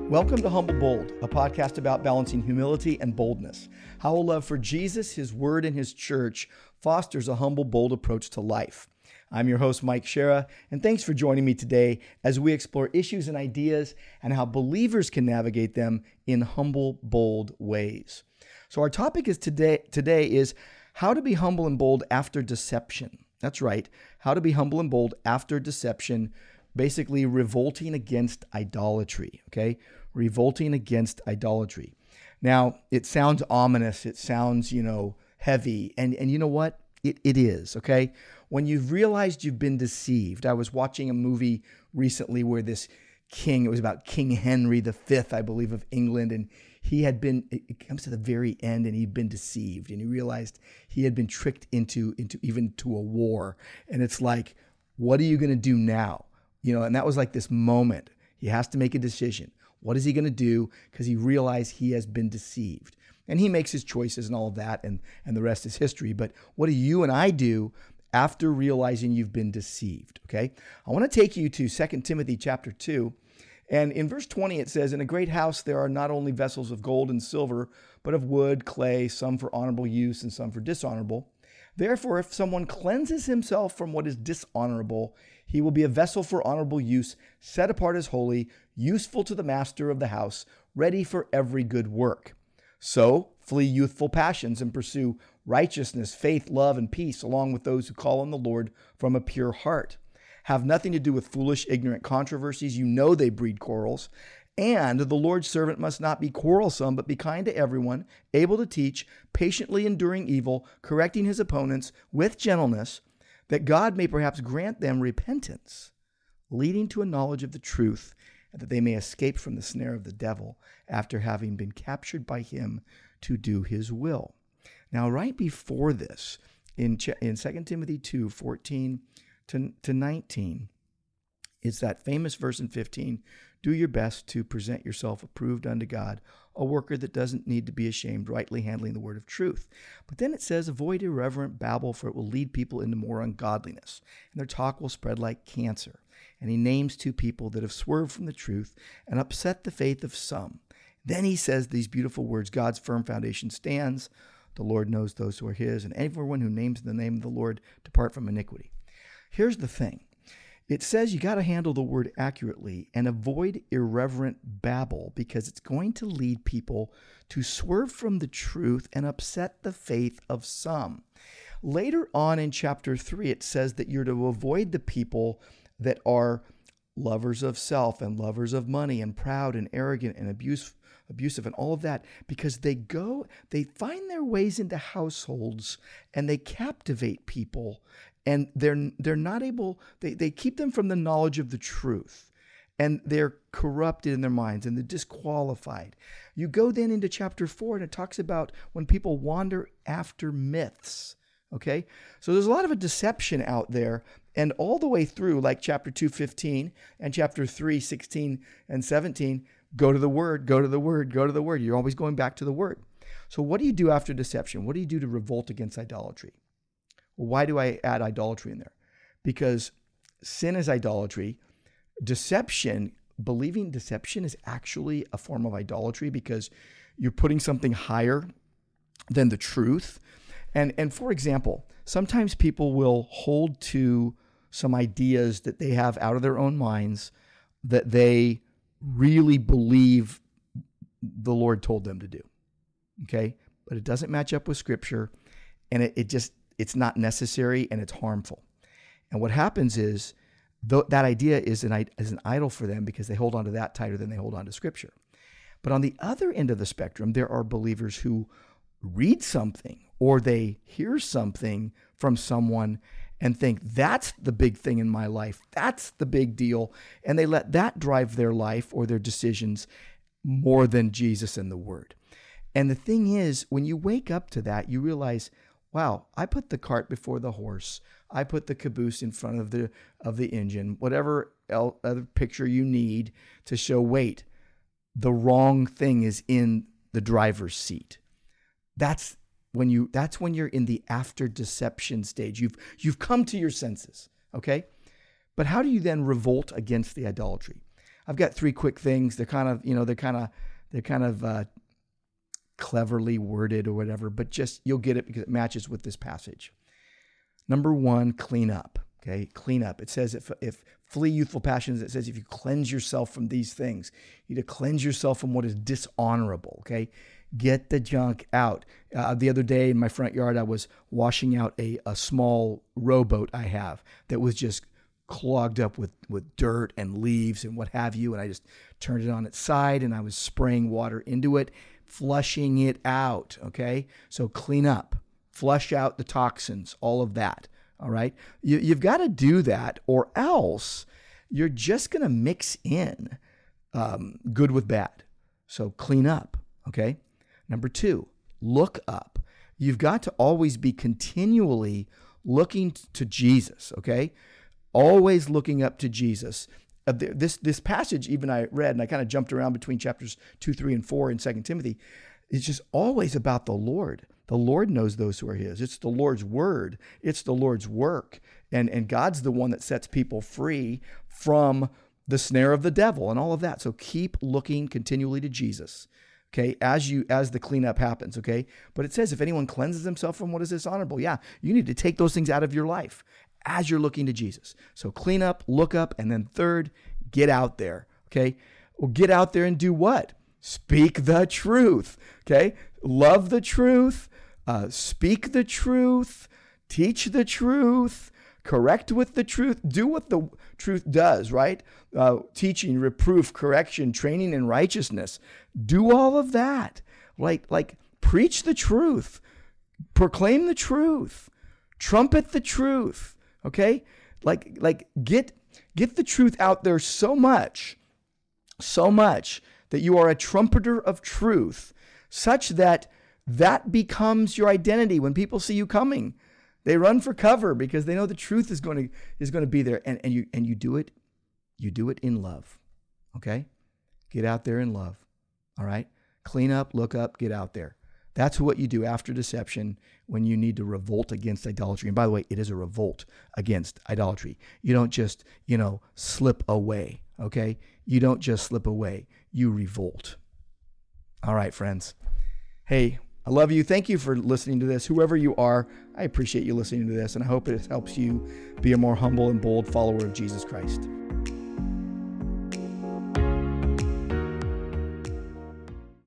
Welcome to Humble Bold, a podcast about balancing humility and boldness. How a love for Jesus, His Word, and His church fosters a humble, bold approach to life. I'm your host, Mike Shera, and thanks for joining me today as we explore issues and ideas and how believers can navigate them in humble, bold ways. So our topic is today is how to be humble and bold after deception. That's right, how to be humble and bold after deception, basically revolting against idolatry, okay? Revolting against idolatry. Now, it sounds ominous. It sounds, heavy. And you know what? It is, okay? When you've realized you've been deceived. I was watching a movie recently where this king, it was about King Henry V, I believe, of England, and it comes to the very end, and he'd been deceived, and he realized he had been tricked into a war. And it's like, what are you going to do now? And that was like this moment. He has to make a decision. What is he going to do? Because he realized he has been deceived. And he makes his choices and all of that, and the rest is history. But what do you and I do after realizing you've been deceived? Okay? I want to take you to 2 Timothy chapter 2. And in verse 20, it says, "In a great house there are not only vessels of gold and silver, but of wood, clay, some for honorable use and some for dishonorable. Therefore, if someone cleanses himself from what is dishonorable, he will be a vessel for honorable use, set apart as holy, useful to the master of the house, ready for every good work. So flee youthful passions and pursue righteousness, faith, love, and peace, along with those who call on the Lord from a pure heart. Have nothing to do with foolish, ignorant controversies. You know they breed quarrels. And the Lord's servant must not be quarrelsome, but be kind to everyone, able to teach, patiently enduring evil, correcting his opponents with gentleness, that God may perhaps grant them repentance, leading to a knowledge of the truth, and that they may escape from the snare of the devil after having been captured by him to do his will." Now, right before this, in 2 Timothy 2, 14 to 19, it's that famous verse in 15, "Do your best to present yourself approved unto God, a worker that doesn't need to be ashamed, rightly handling the word of truth." But then it says, "Avoid irreverent babble, for it will lead people into more ungodliness, and their talk will spread like cancer." And he names two people that have swerved from the truth and upset the faith of some. Then he says these beautiful words, "God's firm foundation stands. The Lord knows those who are his, and everyone who names the name of the Lord depart from iniquity." Here's the thing. It says you got to handle the word accurately and avoid irreverent babble, because it's going to lead people to swerve from the truth and upset the faith of some. Later on in chapter 3, it says that you're to avoid the people that are lovers of self and lovers of money and proud and arrogant and abusive and all of that, because they find their ways into households and they captivate people. And they're not able, they keep them from the knowledge of the truth. And they're corrupted in their minds and they're disqualified. You go then into chapter 4 and it talks about when people wander after myths. Okay? So there's a lot of a deception out there. And all the way through, like chapter 2, 15 and chapter 3, 16 and 17, go to the word, go to the word, go to the word. You're always going back to the word. So what do you do after deception? What do you do to revolt against idolatry? Well, why do I add idolatry in there? Because sin is idolatry. Believing deception is actually a form of idolatry, because you're putting something higher than the truth. And for example, sometimes people will hold to some ideas that they have out of their own minds that they really believe the Lord told them to do. Okay? But it doesn't match up with Scripture, and it's not necessary, and it's harmful. And what happens is that idea is an idol for them, because they hold on to that tighter than they hold on to Scripture. But on the other end of the spectrum, there are believers who read something or they hear something from someone and think that's the big thing in my life. That's the big deal. And they let that drive their life or their decisions more than Jesus and the Word. And the thing is, when you wake up to that, you realize, wow, I put the cart before the horse. I put the caboose in front of the engine, whatever other picture you need to show, wait, the wrong thing is in the driver's seat. That's when you're in the after deception stage. You've come to your senses, okay? But how do you then revolt against the idolatry? I've got 3 quick things. They're kind of cleverly worded or whatever, but just you'll get it because it matches with this passage. Number 1, clean up. Okay, clean up. It says if flee youthful passions, it says if you cleanse yourself from these things, you need to cleanse yourself from what is dishonorable. Okay, get the junk out. The other day in my front yard, I was washing out a small rowboat I have that was just clogged up with dirt and leaves and what have you. And I just turned it on its side and I was spraying water into it, flushing it out. Okay, so clean up, flush out the toxins, all of that. All right. You've got to do that, or else you're just going to mix in good with bad. So clean up. Okay. Number 2, look up. You've got to always be continually looking to Jesus. Okay. Always looking up to Jesus. This passage, even I read, and I kind of jumped around between chapters 2, 3, and 4 in 2 Timothy. It's just always about the Lord. The Lord knows those who are his. It's the Lord's word. It's the Lord's work. And God's the one that sets people free from the snare of the devil and all of that. So keep looking continually to Jesus, okay, as the cleanup happens, okay? But it says if anyone cleanses himself from what is dishonorable, yeah, you need to take those things out of your life as you're looking to Jesus. So clean up, look up, and then 3rd, get out there, okay? Well, get out there and do what? Speak the truth, okay? Love the truth. Speak the truth, teach the truth, correct with the truth, do what the truth does, right? Teaching, reproof, correction, training in righteousness. Do all of that. Like preach the truth, proclaim the truth, trumpet the truth, okay? Like get the truth out there so much that you are a trumpeter of truth, such that becomes your identity. When people see you coming, they run for cover because they know the truth is going to be there. And you do it in love. Okay? Get out there in love. All right? Clean up, look up, get out there. That's what you do after deception when you need to revolt against idolatry. And by the way, it is a revolt against idolatry. You don't just, slip away. Okay? You don't just slip away. You revolt. All right, friends. Hey, I love you. Thank you for listening to this. Whoever you are, I appreciate you listening to this, and I hope it helps you be a more humble and bold follower of Jesus Christ.